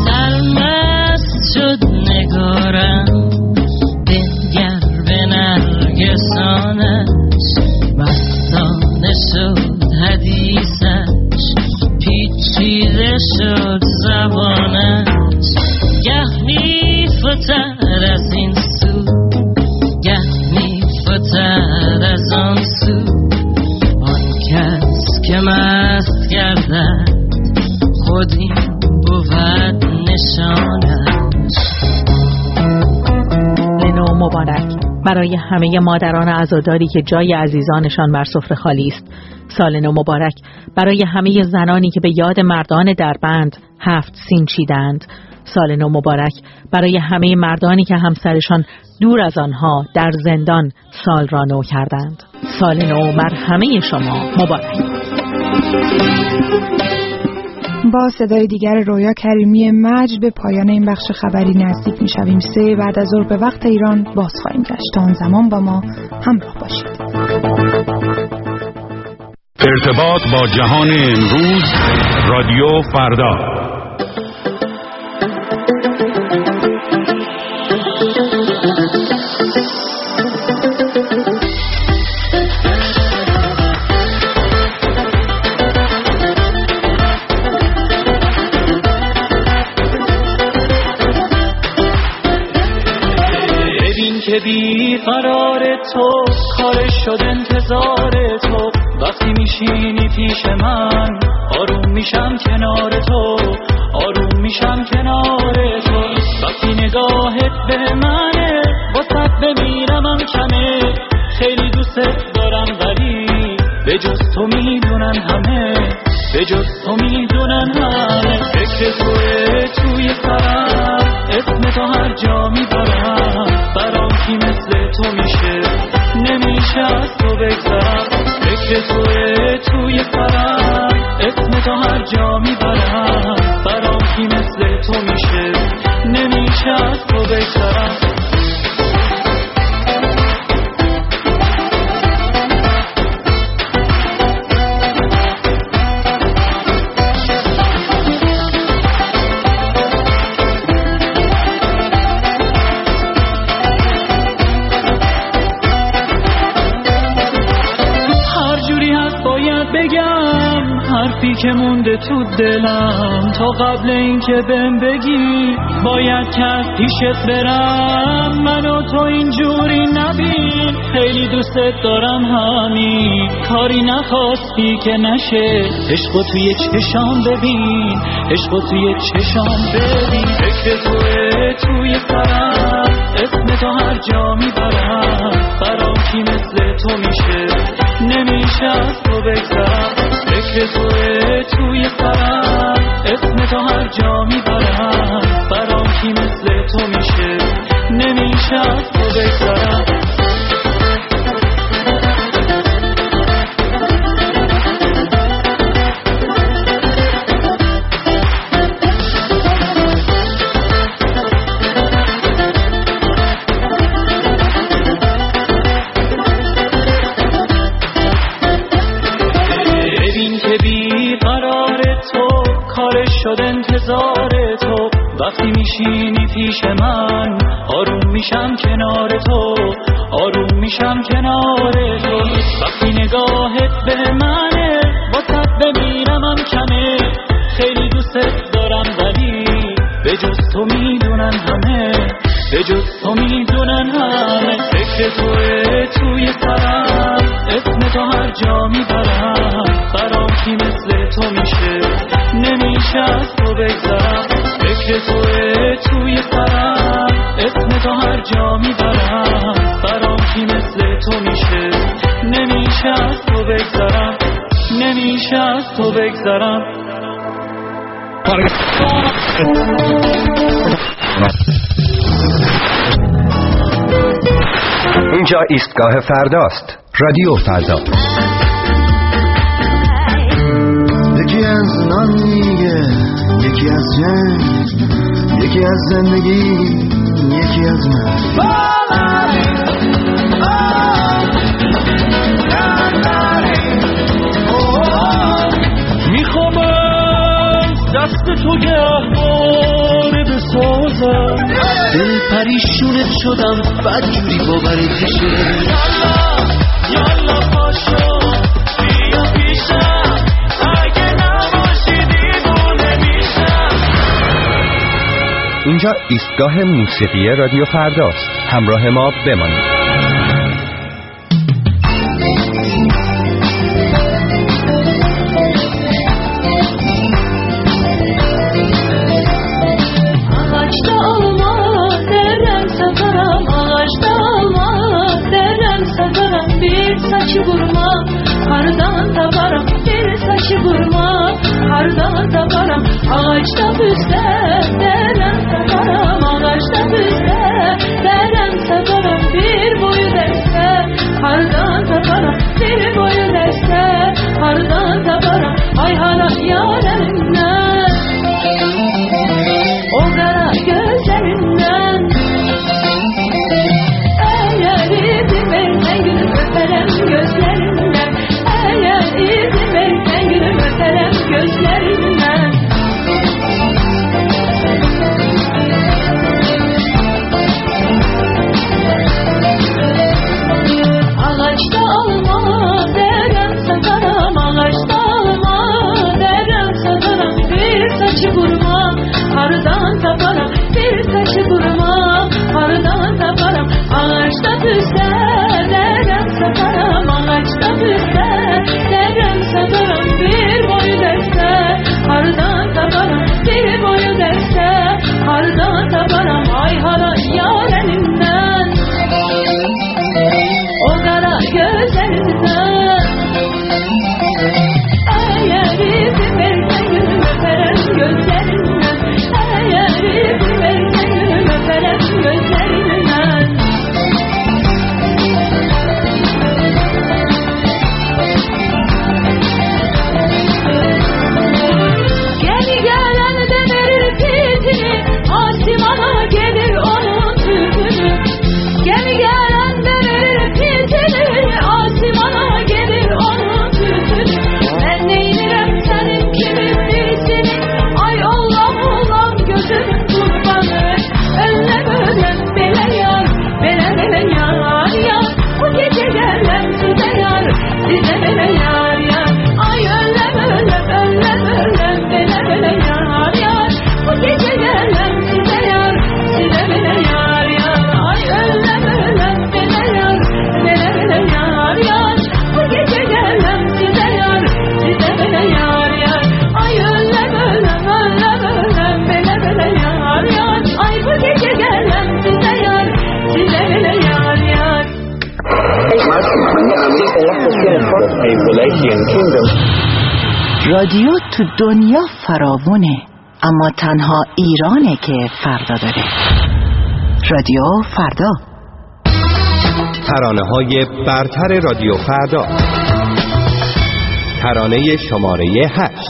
سرمست شد نگارم بنگر به نرگسانش، مستانه شد حدیثش، پیچیده شد زبانش، گه میفتر از این سو گه میفتر از آن سو، آن کس که مست گردد خود این بود نشانش. نو مبارک برای همه مادران عزاداری که جای عزیزانشان بر سفره خالی است. سال نو مبارک برای همه زنانی که به یاد مردان دربند هفت سین چیدند. سال نو مبارک برای همه مردانی که همسرشان دور از آنها در زندان سال را نو کردند. سال نو بر همه شما مبارک. با صدای دیگر رویا کریمی مجد به پایان این بخش خبری نزدیک می شویم. سه بعد از ظهر به وقت ایران باز خواهیم گشت. تا آن زمان با ما همراه باشید. ارتباط با جهان امروز، رادیو فردا. شد انتظار تو، وقتی میشینی پیش من آروم میشم کنار تو، آروم میشم کنار تو. وقتی نگاهت به منه واسه بمیرمم کمه، خیلی دوست دارم ولی به جز تو میدونن همه، به جز تو میدونن همه. فکر توه توی سرم، اسم تو هر جا میبرم، برام کی مثل تو میشه نمیشه از تو بگذرم. فکر توه توی سرم، اسم تو هر جا میبرم، برام کی مثل تو میشه نمیشه از تو بگذرم. حرفی که مونده تو دلم تا قبل این که بهم بگی باید که از پیشت برم. من و تو اینجوری نبین، خیلی دوستت دارم همین، کاری نخواستی که نشه، عشقو توی چشام ببین، عشقو توی چشام ببین. فکر توه توی سرم، اسم تو هر جا میبرم، برام کی مثل تو میشه نمیشه از تو بگذرم. فکر توه توی سرم، اسم تو هر جا میبرم، برام کی مثل تو میشه نمیشه از تو بگذرم. شد انتظار تو، وقتی میشینی پیش من آروم میشم کنار تو، آروم میشم کنار تو. وقتی نگاهت به منه واسه بمیرمم کمه، خیلی دوستت دارم ولی به جز تو میدونن همه، به جز تو میدونن همه. فکر توه توی سرم، اسم تو هر جا میبرم، برام کی مثل تو میشه نمیشه از تو بگذرم. فکر توه توی سرم، اسم تو هر جا میبرم، برام کی مثل تو میشه نمیشه از تو بگذرم، نمیشه از تو بگذرم. اینجا ایستگاه فرداست، رادیو فردا. یکی از نان میگه، یکی از جنگ، یکی از زندگی، یکی از من. میخوام دست تو گهواره بسازم، دل پریشونت شدم بدجوری باورت بشه. یالا یالا پاشو بیا پیشم، اگه نباشی دیوونه میشم. اینجا ایستگاه موسیقی رادیو فرداست، همراه ما بمانید. Hardan tabaram bir saçı vurma, hardan tabaram ağaçta büzde, derem tabaram ağaçta büzde, derem tabaram bir boyu derse, hardan tabaram bir boyu derse, hardan tabaram ay hala yarenimden, o kara gözlerinden. Eğer izin versen gülüm öperim gözlerinden, eğer izin versen gülüm öperim gözlerinden. Ağaçta alma derem satarım, ağaçta alma derem satarım. رادیو تو دنیا فراوونه، اما تنها ایرانه که فردا داره. رادیو فردا، ترانه های برتر رادیو فردا. ترانه شماره هشت.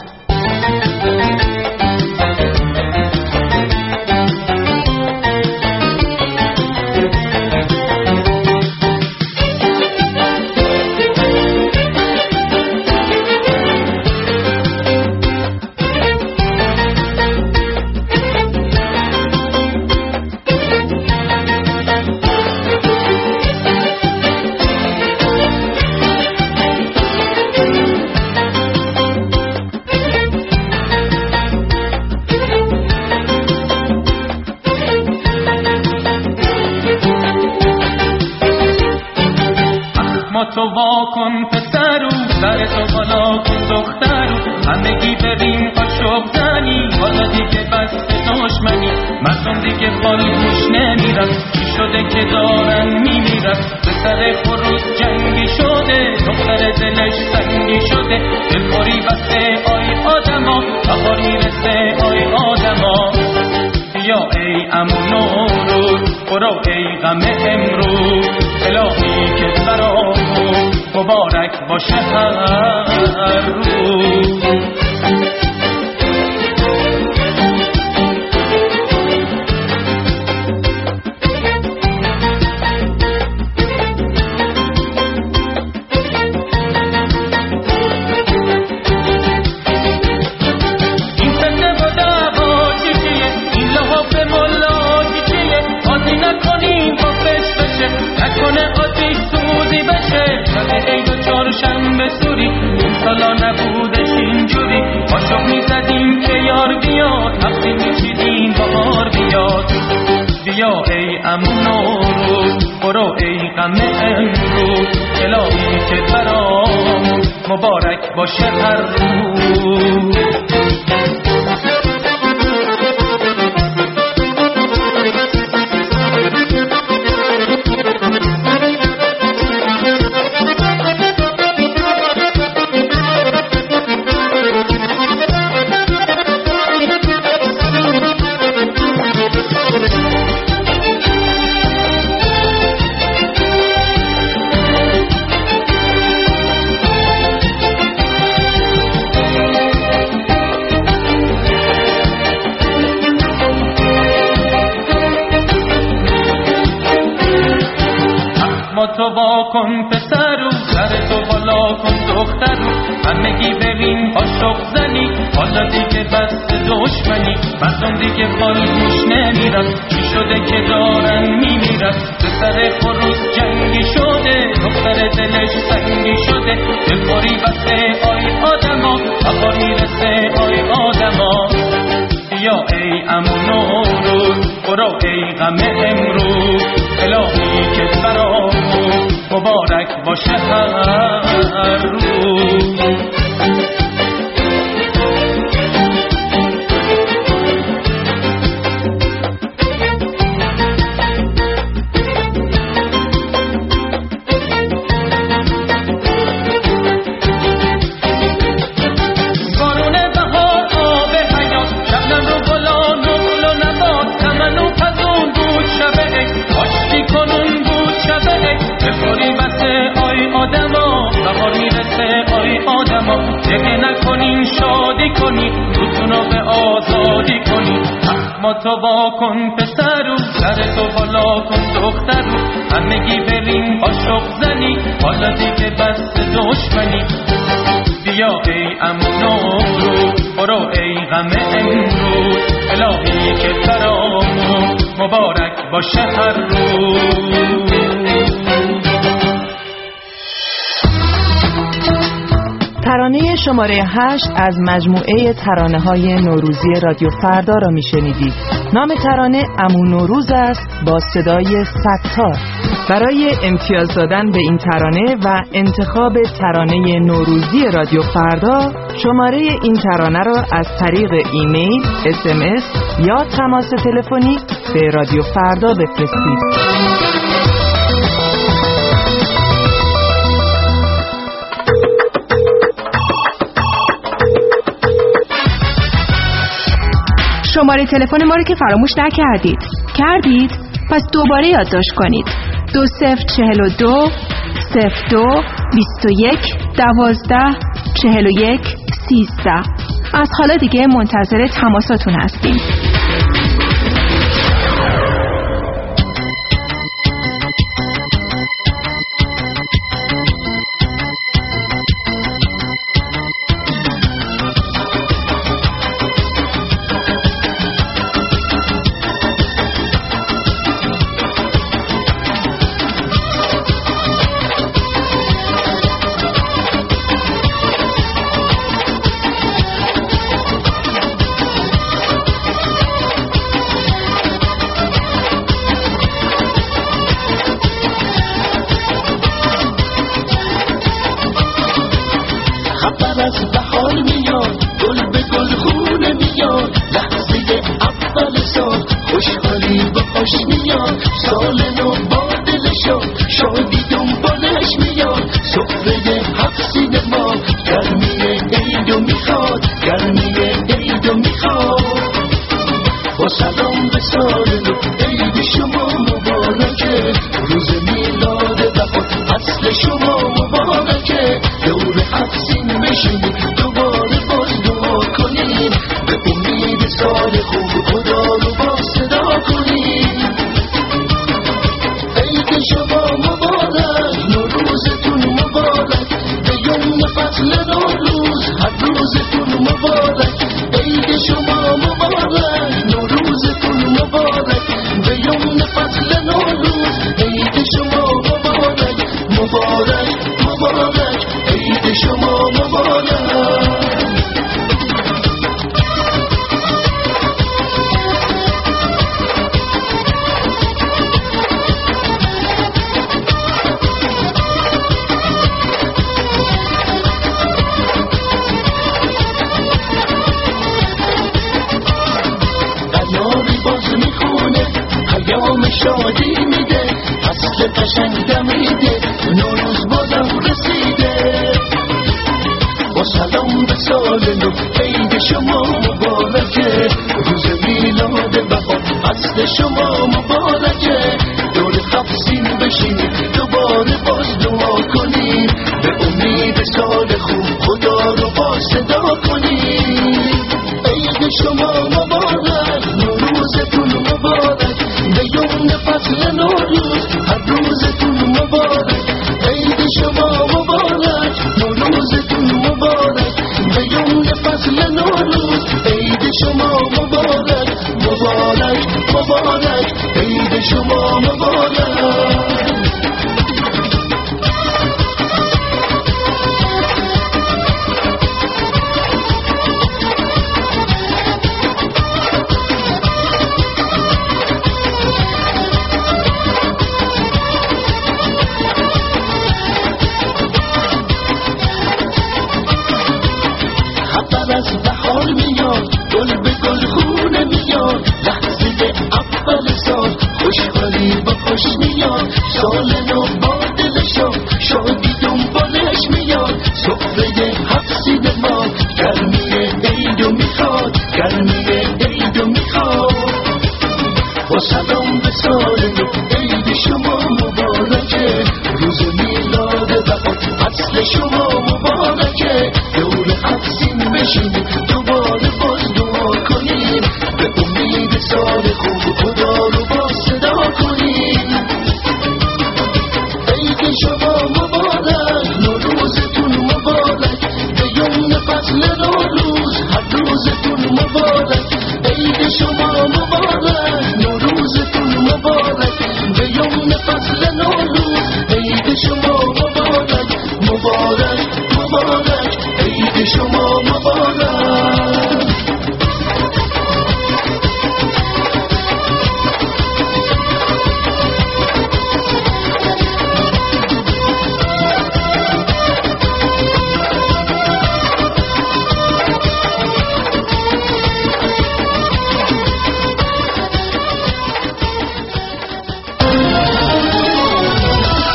تو واکن پسرو، سر تو بالا کن دخترو، همگی بریم قاشق زنی، حالا دیگه بس دشمنی، مردم دیگه بالگوش نمیرن، چی شده که دارن میمیرن، به سر خروس جنگی شده، دختر دلش سنگی شده، دلخوری بسته آی آدما، بهار میرسه آی آدما. بیا ای عمو نوروز، برو ای غم امروز، الهی که برامون مبارک باشه هر روز. نکنه آتیش سوزی بشه، شب عید و چهارشنبه سوری، این سالا نبودش اینجوری، قاشق میزدیم که یار بیاد، نقصی میچیدیم بهار بیاد. بیا ای عمو نوروز، برو ای غم امروز، الهی که برامون مبارک باشه هر روز. تو واکن پسرو، سر تو بالا کن دخترو، همگی ببین قاشق زنی، حالا دیگه بس دشمنی، مردم دیگه بالگوش نمیرن، چی شده که دارن میمیرن، به سر خروس جنگی شده، دختر دلش سنگی شده، دلخوری بسته آی آدما، بهار میرسه آی آدما. بیا ای عمو نوروز، برو ای غم امروز، الهی که برامون مبارک باشه هر روز. دیگه نکنین شادی کنی، روتونو به آزادی کنی. ما تو واکن پسرو، سر تو بالا کن دخترو، همگی بریم قاشق زنی، حالا دیگه بس دشمنی. بیا ای عمو نوروز، برو ای غم امروز، الهی که برامون مبارک باشه هر روز. ترانه شماره هشت از مجموعه ترانه های نوروزی رادیو فردا را می شنیدید. نام ترانه عمو نوروز است با صدای ستار. برای امتیاز دادن به این ترانه و انتخاب ترانه نوروزی رادیو فردا، شماره این ترانه را از طریق ایمیل، اس ام اس یا تماس تلفنی به رادیو فردا بفرستید. شماره تلفن ما رو که فراموش نکردید. کردید؟ پس دوباره یادداشت کنید. دو صفر چهل و دو صفر دو بیست و یک دوازده چهل و یک سیزده. از حالا دیگه منتظر تماساتون هستیم.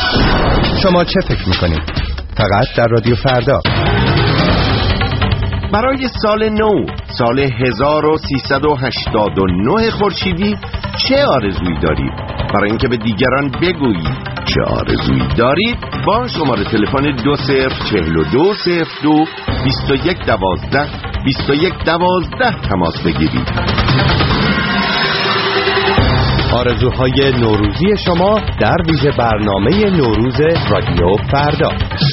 شما چه فکر میکنید؟ فقط در رادیو فردا. برای سال نو، سال هزار و سیصد و هشتاد و نه خورشیدی چه آرزویی دارید؟ برای اینکه به دیگران بگویید چه آرزویی دارید با شماره تلفن دو صفر چهل و دو صفر دو بیست و یک دوازده بیست و یک دوازده تماس بگیرید. آرزوهای نوروزی شما در ویژه برنامه نوروز رادیو فردا.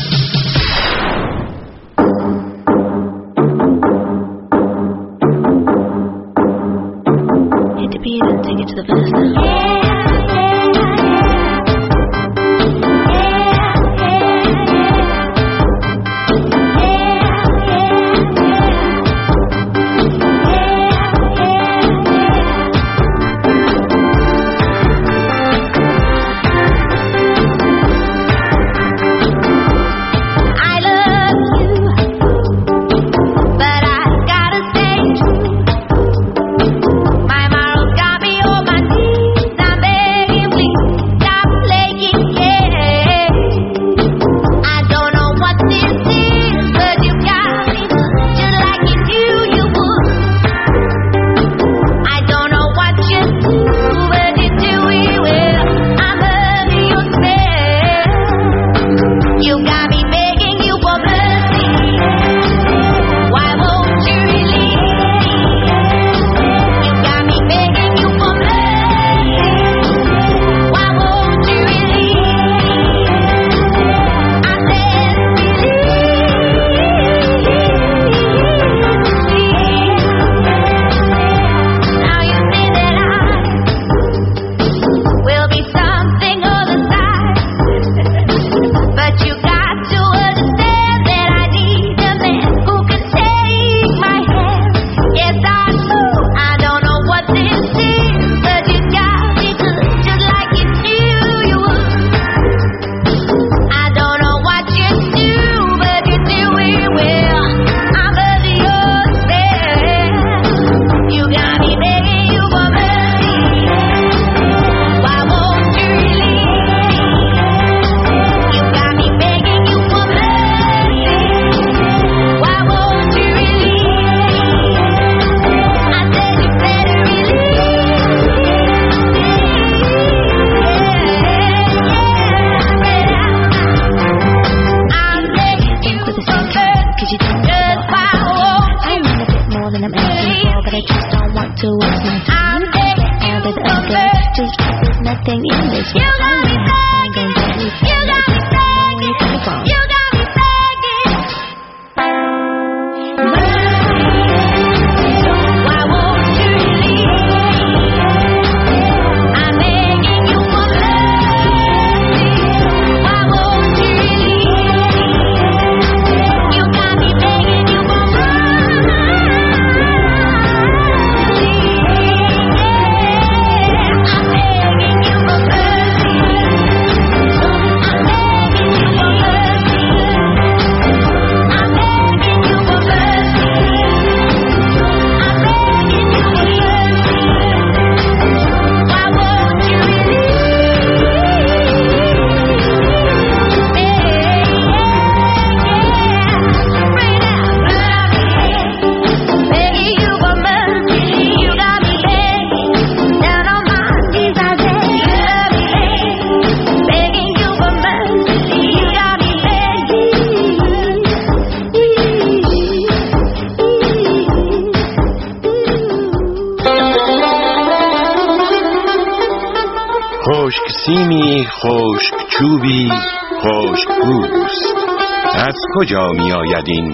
خشک سیمی، خشک چوبی، خشک پوست، از کجا می آید این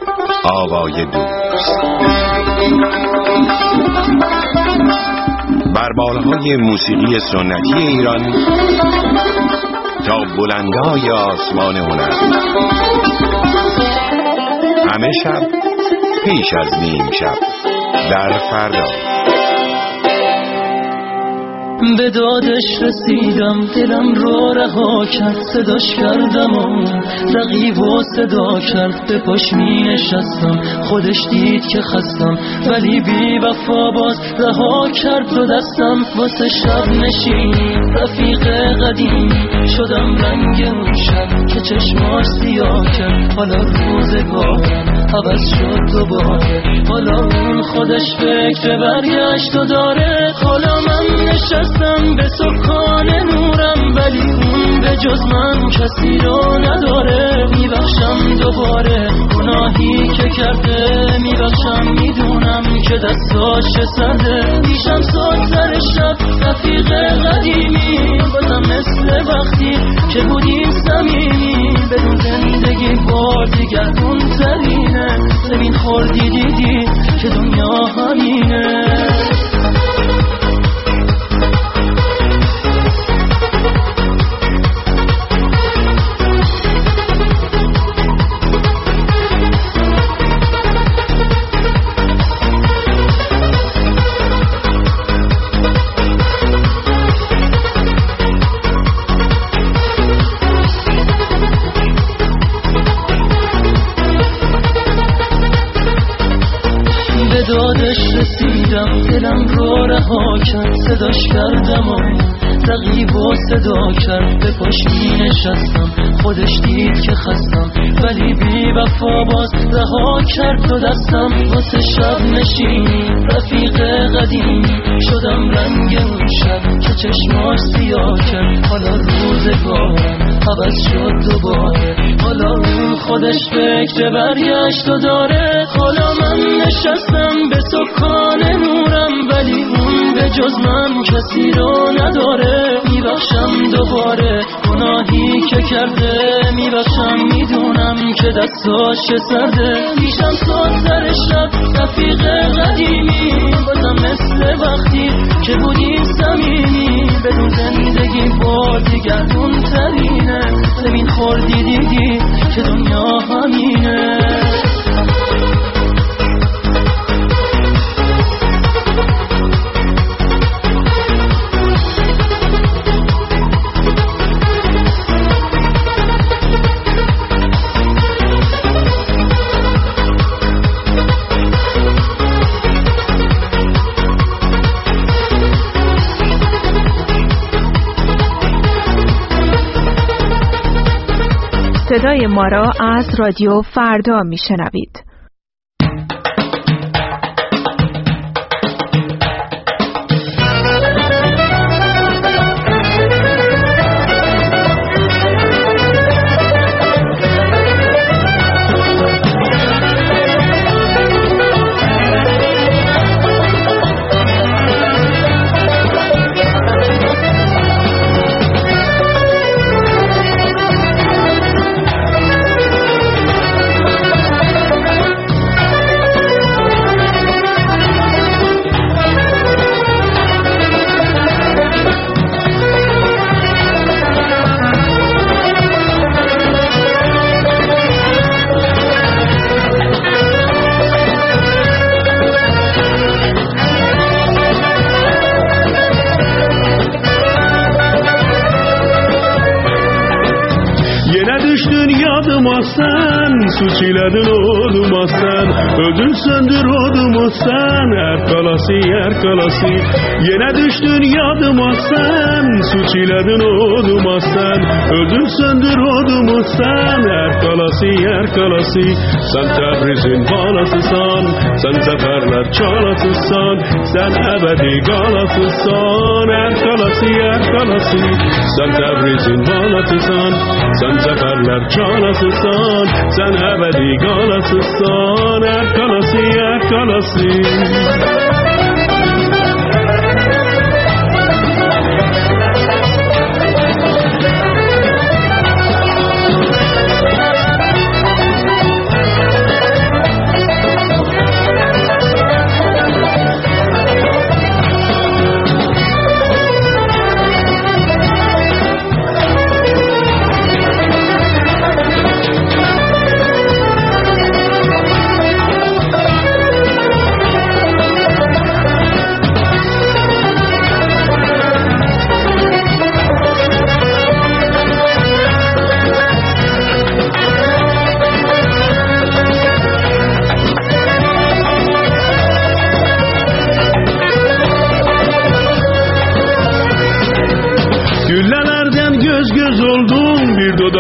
آوای دوست؟ بر بالهای موسیقی سنتی ایران تا بلندای آسمان هنر، همه شب پیش از نیم شب در فردا. به دادش رسیدم، دلم رو رها کرد، صداش کردم و رقیب و صدا کرد. به پاش می نشستم، خودش دید که خستم، ولی بی وفا باز رها کرد رو دستم. واسه شب نشینی رفیق قدیمی شدم رنگ اون شب که چشماش سیاه کرد. حالا روزگارم عوض شد دوباره. حالا اون خودش فکر برگشت و داره. حالا من نشستم به سکان نورم ولی اون به جز من کسی رو نداره. میبخشم دوباره گناهی که کرده، میبخشم میدونم که دستاش سرده. میشم سال سر شب رفیق قدیمی، بازم مثل وقتی که بودیم صمیمی. بدون زندگی بار دیگر اون ترینه. ببین خوردی دیدی که دنیا همینه. دادش رسیدم، دلم رو رها کرد، صداش کردم و رقیب و صدا کرد. به پاش می نشستم، خودش دید که خستم ولی بی وفا باز رها کرد و دستم. واسه شب نشینی رفیق قدیمی شدم رنگ اون شب که چشماش سیاه کرد. حالا روزگارم عوض شد دوباره. حالا اون خودش فکر برگشت و داره. حالا من نشستم به سکان نورم ولی اون به جز من کسی رو نداره. میبخشم دوباره گناهی که کرده، میبخشم میدونم که دستاش سرده. میشم سال سر شب رفیق قدیمی، بازم مثل وقتی که بودیم صمیمی. بدون زندگی بار دیگر اون ترینه. ببین خوردی دیدی که دنیا همینه. صدای ما را از رادیو فردا میشنوید. Suçiledin olmazsan, ödül söndür olmazsan. Her kalası her kalası yine düştün yadımazsan. Suçiledin olmazsan, ödül söndür olmazsan. Her kalası her kalası sen Tebriz'in balasısan. Sen zaferler çalasısan, sen ebedi galasısan. Her kalası her kalası sen Tebriz'in balasısan. Sen zaferler çalasısan, sen ebedi galasısan. Her kalası her kalası.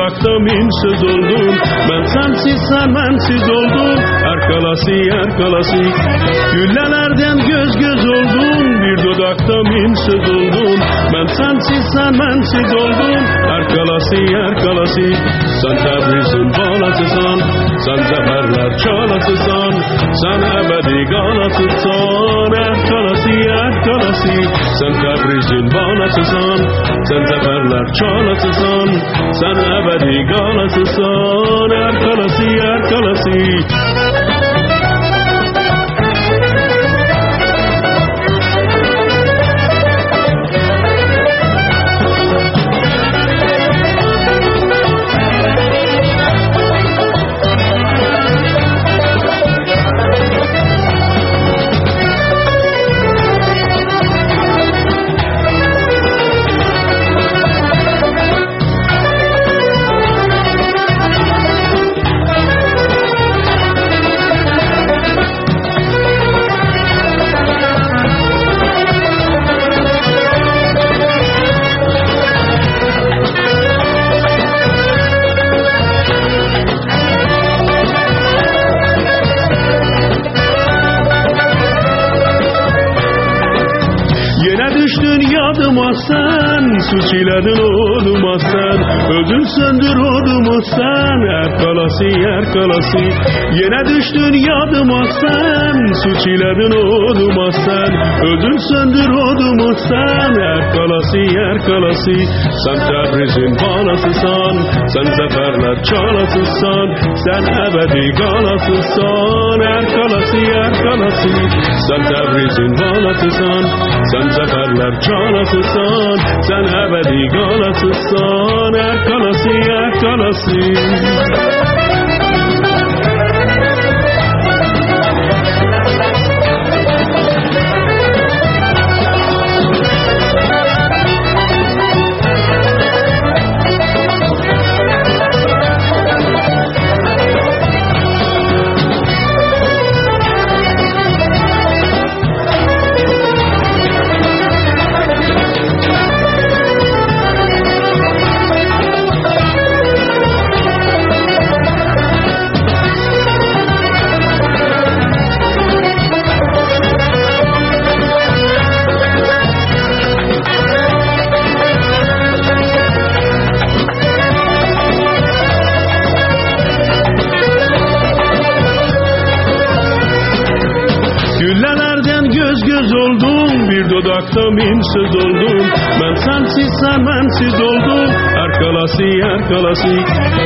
dudakta min söz oldun. Ben sensiz sen bensiz oldum. Her kalası her kalası. Güllelerden göz göz oldun. Bir dudakta min söz oldun. Ben sensiz sen bensiz oldum. Her kalası her kalası. Sen Tebriz'in balasısan. Sen zaferler çalasısan. Sen ebedi galasısan. Her kalası her kalası. Sen Tebriz'in balasısan. Sen zaferler çalasısan. Sen ebedi galasısan. Her kalası her kalası. Yadıma sen, suç iledin oğluma sen. Ödün söndür oğluma sen. Her kalası her kalası. Yine düştün yadıma sen, suç iledin oğluma sen. Ödün söndür oğluma sen. Her kalası her kalası. Sen Tebriz'in balasısan. Sen zaferler çalasısan. Sen ebedi galasısan. Her kalası her kalası. Sen Tebriz'in balasısan. Sen zaferler çalasısan. Sen ebedi galasısan. Her kalası her kalası. Güllelerden göz göz oldum. Bir dudakta min söz oldum. Ben sensiz sen bensiz oldum. Her kalası her kalası.